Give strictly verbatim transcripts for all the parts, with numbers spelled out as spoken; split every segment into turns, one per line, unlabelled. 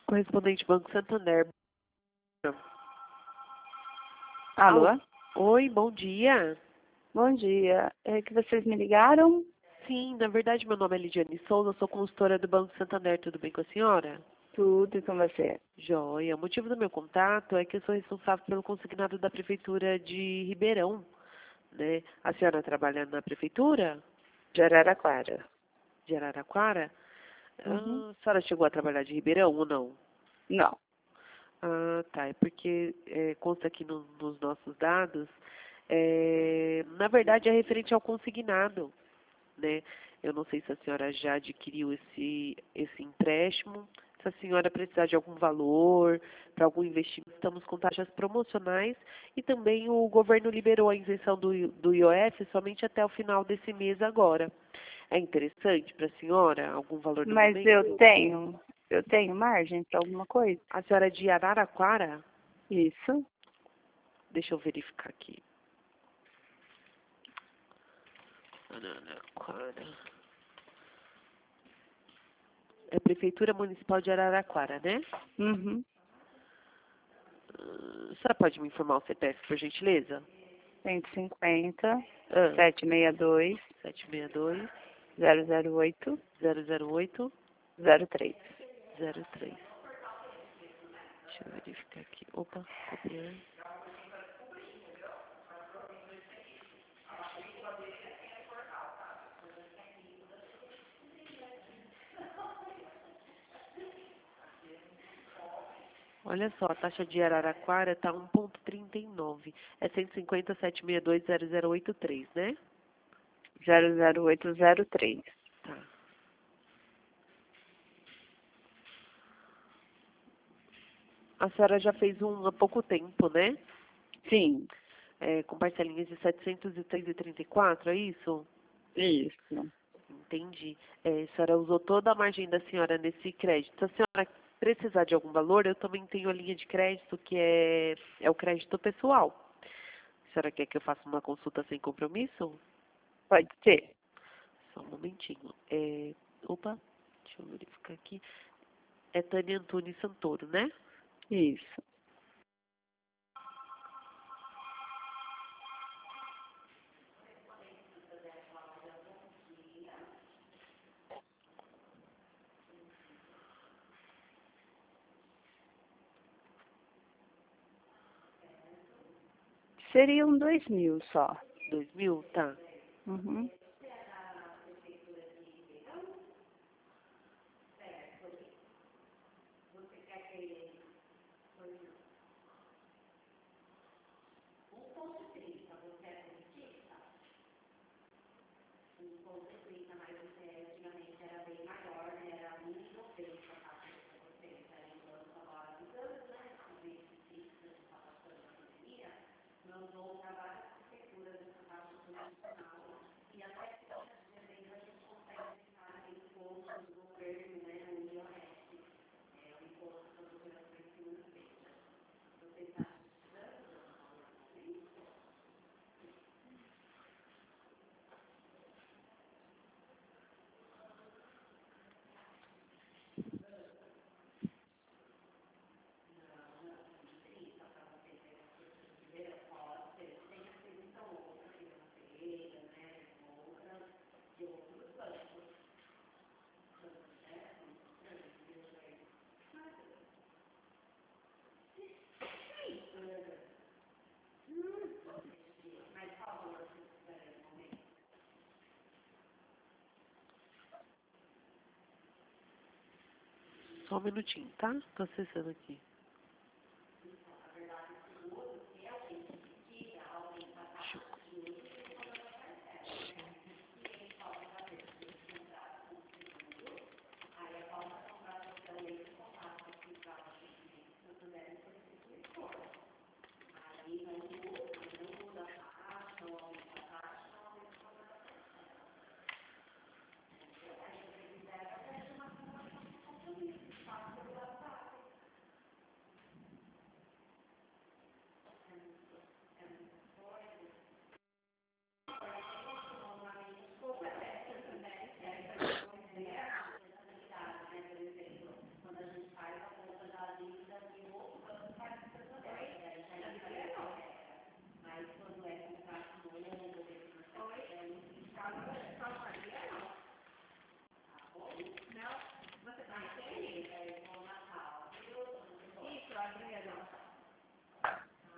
Correspondente Banco Santander.
Alô?
Alô? Oi, bom dia.
Bom dia. É que vocês me ligaram?
Sim, na verdade meu nome é Lidiane Souza, sou consultora do Banco Santander, tudo bem com a senhora?
Tudo e com você.
Joia. O motivo do meu contato é que eu sou responsável pelo consignado da Prefeitura de Ribeirão, né? A senhora trabalha na Prefeitura
De Araraquara.
de Araraquara?
Uhum.
Ah, a senhora chegou a trabalhar de Ribeirão ou não?
Não.
Ah, tá. É porque é, consta aqui no- nos nossos dados, é, na verdade é referente ao consignado, né? Eu não sei se a senhora já adquiriu esse, esse empréstimo, se a senhora precisar de algum valor, para algum investimento, estamos com taxas promocionais e também o governo liberou a isenção do, I- do I O F somente até o final desse mês agora. É interessante para a senhora algum valor do
Mas eu
momento?
tenho, eu tenho margem para alguma coisa?
A senhora é de Araraquara?
Isso.
Deixa eu verificar aqui. Araraquara. É Prefeitura Municipal de Araraquara, né?
Uhum.
Ah, a senhora pode me informar o C P F, por gentileza?
cento e cinquenta,
Ah,
setecentos e sessenta e dois,
sete seis dois,
zero zero oito,
zero zero oito,
zero três.
zero três. Deixa eu verificar aqui. Opa, copiar. Olha só, a taxa de Araraquara está um vírgula trinta e nove. É cento e cinquenta, setecentos e sessenta e dois, zero zero oito três, né?
zero zero oito zero três.
Tá. A senhora já fez um há pouco tempo, né?
Sim.
É, com parcelinhas de setecentos e três e trinta e quatro, é isso?
Isso.
Entendi. É, a senhora usou toda a margem da senhora nesse crédito. Se a senhora precisar de algum valor, eu também tenho a linha de crédito, que é, é o crédito pessoal. A senhora quer que eu faça uma consulta sem compromisso?
Pode ser.
Só um momentinho. É, opa, deixa eu verificar aqui. É Tânia Antunes Santoro, né?
Isso. Seriam dois mil só.
Dois mil? Tá.
Uhum.
Só um minutinho, tá? Tô acessando aqui.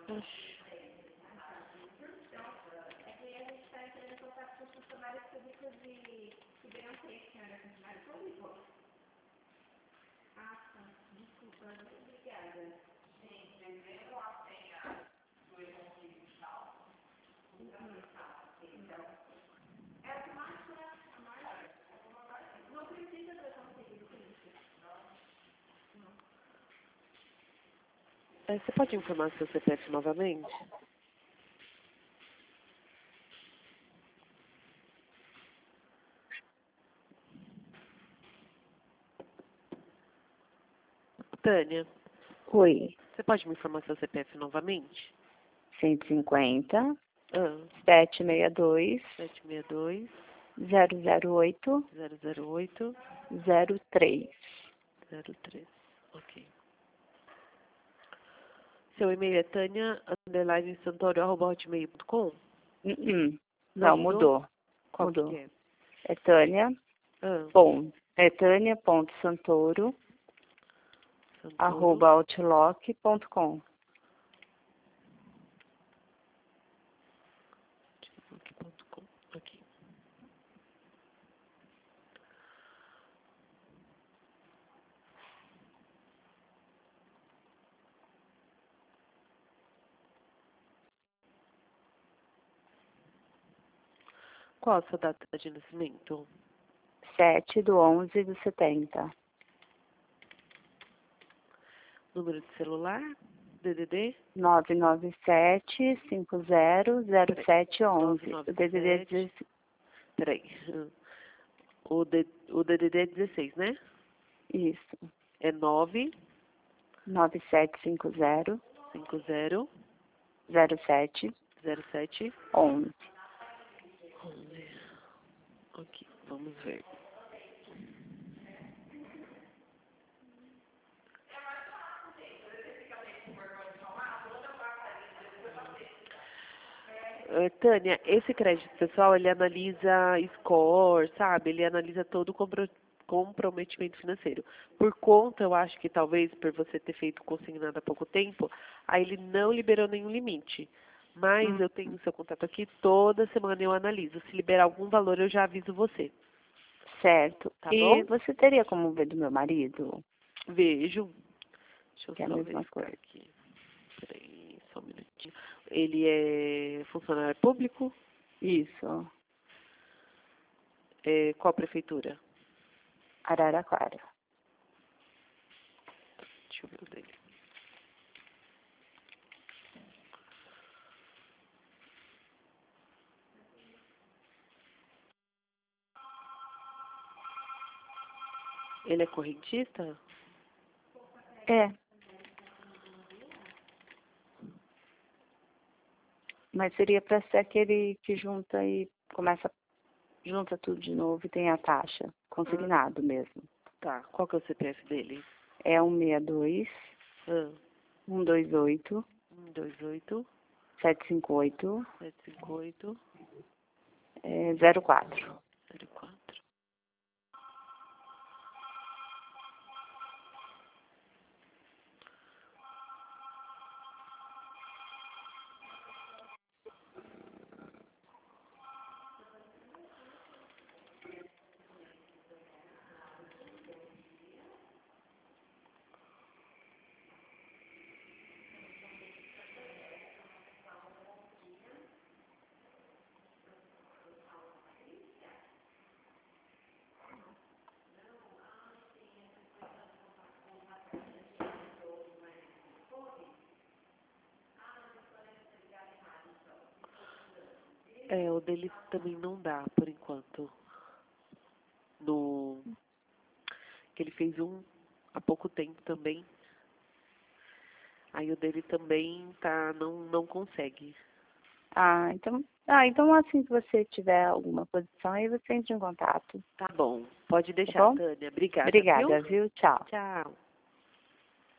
Oxi. É, você pode informar seu C P F novamente? Tânia,
Oi.
você pode me informar seu C P F novamente?
cento e cinquenta,
Ah,
setecentos e sessenta e dois,
sete seis dois,
zero zero oito,
zero zero oito,
zero três.
zero três. Ok. Seu e-mail é tânia, underline, santoro, arroba, hotmail ponto com?
Uh-uh. Não, mudou.
Qual
Mudou.
que é?
É Tânia,
Ah,
bom, é tânia.santoro,
Santoro,
arroba outlook ponto com.
outlook ponto com. Ok. Qual a sua data de nascimento?
sete do onze do setenta.
Número de celular? D D D?
nove nove sete, cinco zero, zero sete onze. O D D D é dezesseis.
Peraí. O, D, o D D D é dezesseis, né?
Isso.
É nove
nove sete cinco zero,
cinco zero
zero sete
zero sete
onze.
onze. Ok, vamos ver. Eh, Tânia, esse crédito pessoal, ele analisa score, sabe? Ele analisa todo o compro- comprometimento financeiro. Por conta, eu acho que talvez por você ter feito consignado há pouco tempo, aí ele não liberou nenhum limite. Mas
Hum,
eu tenho o seu contato aqui, toda semana eu analiso. Se liberar algum valor, eu já aviso você.
certo.
Tá
E
bom?
você teria como ver do meu marido?
Vejo. Deixa eu
Que é a
só
mesma
verificar
coisa.
aqui. Peraí, só um minutinho. Ele é funcionário público?
Isso.
É, qual prefeitura?
Araraquara.
Deixa eu ver o dele. Ele é correntista?
É. Mas seria para ser aquele que junta e começa, junta tudo de novo e tem a taxa. Consignado mesmo.
Tá. Qual que é o C P F dele?
É um seis dois,
Ah,
um dois oito,
um dois oito,
sete cinco oito,
sete cinco oito,
é, zero quatro.
zero quatro. É, o dele também não dá, por enquanto. No... Que ele fez um há pouco tempo também. Aí o dele também tá, não, não consegue.
Ah, então, ah, então assim que você tiver alguma posição, aí você entra em contato.
Tá bom. Pode
Tá
deixar,
bom?
Tânia. Obrigada, viu?
Obrigada, viu? Tchau.
Tchau.